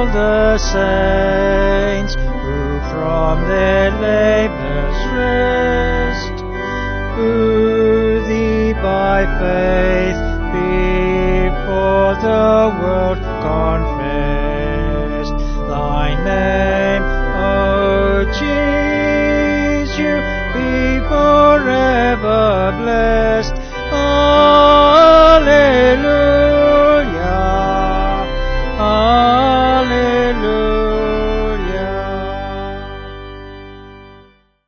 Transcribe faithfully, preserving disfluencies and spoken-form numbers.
the saints who from their labors rest, who thee by faith